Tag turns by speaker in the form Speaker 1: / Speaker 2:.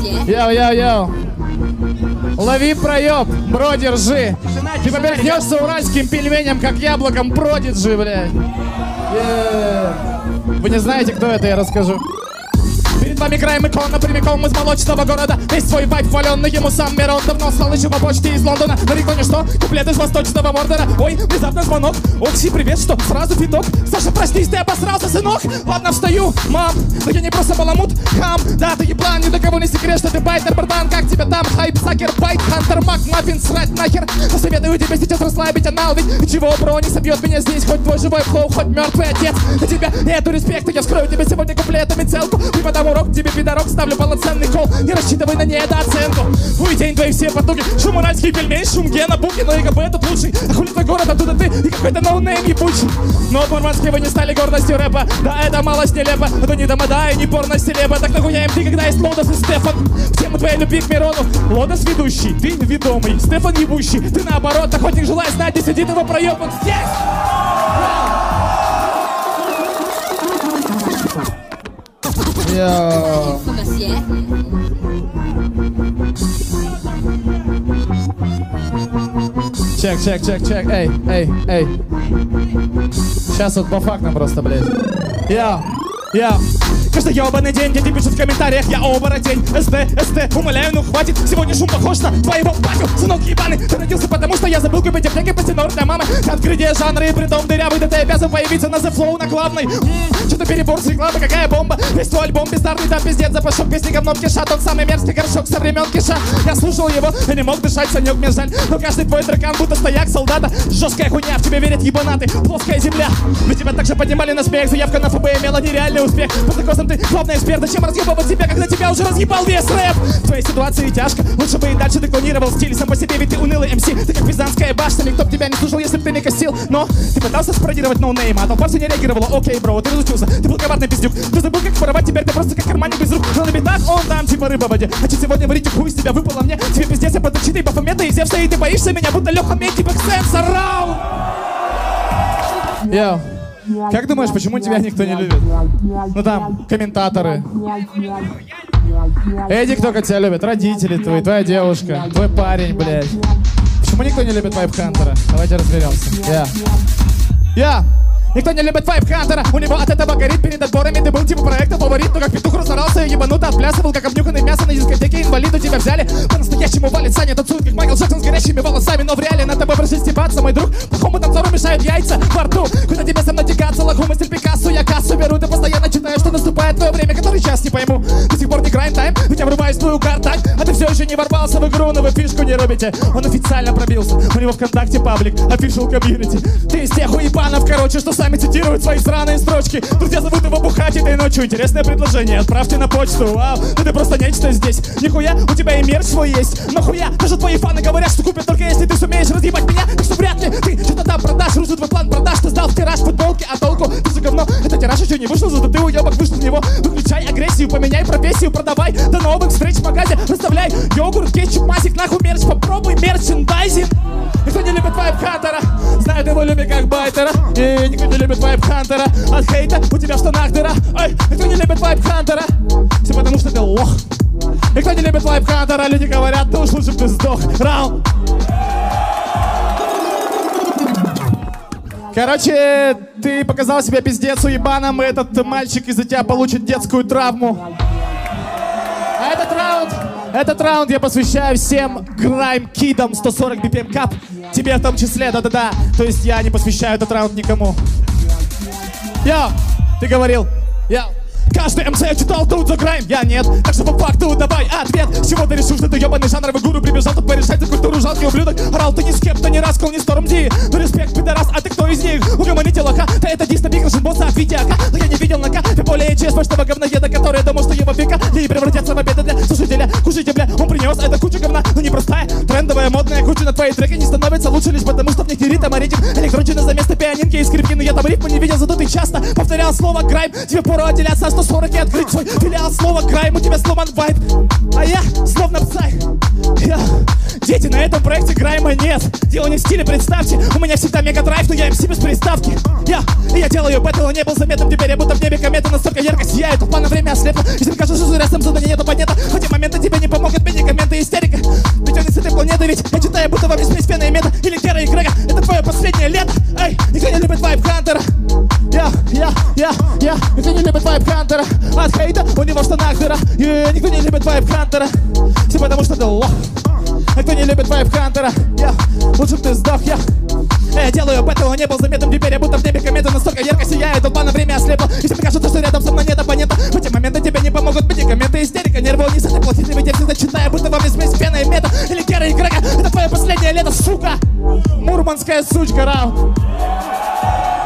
Speaker 1: Йоу-йоу-йоу. Лови проеб, бро, держи. Ты повернешься уральским пельменем, как яблоком продиджи, блядь. Вы не знаете, кто это, я расскажу. Перед вами край икона, прямиком из молочного города. Весь свой вайп хваленный ему сам Мирон. Давно стал еще по почте из Лондона. На реконе что? Куплет из восточного Мордора. Ой, внезапно звонок. Окси, привет, что? Сразу фиток. Саша, простись, ты обосрался, сынок. Ладно, встаю, мам. Но я не просто баламут, хам. Да, ты еблан, ни до кого не секрет, что ты байтер, братан. Как тебя там? Хайп, сакер, байт, хантер, мак, маффин, срать нахер. Но советую тебе сейчас расслабить анал. Ведь чего, бро, не собьет меня здесь. Хоть твой живой флоу, хоть мертвый отец. На тебя нету респекта, я вскрою тебе сегодня куплетами целку. И потому урок тебе, пидорок, ставлю полноценный кол. Не рассчитывай на недооценку. Хуй день твои все потуги. Шум уральский пельмень, шум Гена, Буки. Но ИГБ тут лучший. А хули твой город, оттуда ты и какой-то ноунейм ебучий. Но по-рвански вы не стали гордостью рэпа. Да, это малость нелепо. Но не домода и не порно селеба. Так нахуя им ты, когда есть Лодос и Стефан. В тему твоей любви к Мирону. Лодос ведущий, ты ведомый. Стефан ебущий, ты наоборот. Охотник желает знать, где сидит его проеб. Он здесь. Йоу. Чек. Эй. Сейчас вот по фактам просто, блядь. Йоу. Каждый ебаный день дети пишут в комментариях: я оборотень, СТ, умоляю, ну хватит. Сегодня шум похож на твоего батю. Сынок ебаный, ты родился потому, что я забыл купить аптеки по стенор для мамы. Открытие жанра и притом дырявый, да ты обязан появиться на The Flow на главной. Что-то перебор с рекламы, какая бомба. Весь твой альбом бездарный, да пиздец, запашок. Песни говном кишат, он самый мерзкий горшок со времен киша. Я слушал его и не мог дышать, Санек, мне жаль. Но каждый твой трекан будто стояк солдата. Жесткая хуйня, в тебе верят ебанаты, плоская земля. Мы тебя также поднимали на смех, заявка на ФБ имела нереальный успех. Под закосом ты главный эксперт, зачем разъебывать тебя, когда тебя уже разъебал весь рэп? В твоей ситуации тяжко, лучше бы и дальше ты клонировал стиль. Сам по себе ведь ты унылый МС, ты как пизанская башня. Никто б тебя не слушал, если б ты не косил. Но ты пытался спародировать ноунейма, а толпа все не реагировала. Окей, бро, ты разучился, ты был коварный пиздюк. Ты забыл, как воровать, теперь ты просто как карманник без рук. Но на битах он там типа рыба в воде. А че сегодня варить хуй с тебя выпало мне? Тебе пиздец, я под защитой Бафомета и Зевса, и ты боишься меня, будто Леха Медь, типа Ксенса, раунд. Йоу. Как думаешь, почему тебя никто не любит? Ну там, комментаторы. Эдди, кто тебя любит? Родители твои, твоя девушка, твой парень, блядь. Почему никто не любит Вайп Хантера? Давайте разберемся. Никто не любит Вайп Хантера, у него от этого горит перед отборами. Ты был типа проекта фаворит, но как петух разорался и ебануто отплясывал, как обнюханный мясо на дискотеке. Инвалиду тебя взяли, по-настоящему валит Саня, танцует как Майкл Джексон с горящими волосами. Но в реале над тобой проще стебаться, мой друг. Плохому танцору мешают яйца во рту. Куда тебе со мной тягаться, лоху мастер Пикассо. Я кассу беру, ты постоянно читаешь, что наступает твое время, который час не пойму. До сих пор не грайм тайм, ведь я врубаюсь в твою картань. А ты все еще не ворвался в игру, но вы фишку не рубите. Он официально пробился, у него ВКонтакте паблик, official community. Ты из тех уебанов, короче, что сами цитируют свои сраные строчки. Друзья зовут его бухать этой ночью. Интересное предложение, отправьте на почту. Вау, ну ты просто нечто здесь. Нихуя, у тебя и мерч свой есть. Но хуя, даже твои фаны говорят, что купят только если ты сумеешь разъебать меня. Так что вряд ли ты что-то там продашь. Русу твой план продаж, ты сдал в тираж футболки, а толку ты же говно. Это тираж еще не вышел, зато ты уебок вышел в него. Выключай агрессию, поменяй профессию, продавай. До новых встреч в магазе, расставляй йогурт, кетчуп, масик, нахуй мерч. Попробуй мерчендайзинг. Никто не любит Вайп Хантера, знает его любит как байтера. И никто не любит Вайп Хантера. От хейта у тебя в штанах дыра. Ой, никто не любит Вайп Хантера, все потому что ты лох. Никто не любит Вайп Хантера, люди говорят, ты уж лучше бы ты сдох. Раунд. Короче, ты показал себя пиздец уебаном, и этот мальчик из-за тебя получит детскую травму. А этот раунд я посвящаю всем грайм-кидам 140 BPM кап. Тебе в том числе, да-да-да. То есть я не посвящаю этот раунд никому. Йо, ты говорил, каждый МС читал тут за грайм, я нет. Так что по факту давай ответ. С чего ты решил, что ты ебаный жанровый гуру? Прибежал тут порешать за культуру, жалкий ублюдок. Орал ты ни с кем, кто не раскол, ни Стормди. Ну респект, пидорас, а ты кто из них? Угомоните лоха, да это дисто биграшен босса от Витяка. Но я не видел на ты более честного говноеда, который думал, что его века и превратятся в обеды для слушателя. Кушайте, бля, он принес это куча говна, но не простая. Трендовая, модная куча на твои треки не становится лучше лишь потому, что в них не ритм, а ритм. Электрочина за место пианинки и скрипки. Но я там рифму не видел, зато ты часто повторял слово грайм. Тебе пору отделяться 140 и открыть свой филиал. Слово грайм, у тебя сломан вайп, а я словно псай. Дети, на этом проекте грайма нет. Дело не в стиле, представьте. У меня всегда мега драйв, но я МС без приставки. Я делаю бэтл, не был заметным. Теперь я будто в небе комета настолько ярко сияет. Толпа на время ослепла. Если мне кажется, что зря сам задание нету поднято. В эти моменты тебе не вайб Хантера. От хейта у него в штанах дыра. Никто не любит вайб Хантера. Все потому что ты лох. Никто не любит вайб Хантера. Лучше б ты сдох, я делаю бэтл, не был заметным. Теперь я будто в небе комета настолько ярко сияет. Толпа на время ослепла. И тебе кажется, что рядом со мной нет оппонента. В эти моменты тебе не помогут медикаменты. Истерика, нервы, не ты плотный ветер. Всегда читая, будто во мне смесь пена и мета. Или Кера и Грега. Это твое последнее лето, сука. Мурманская сучка, раунд.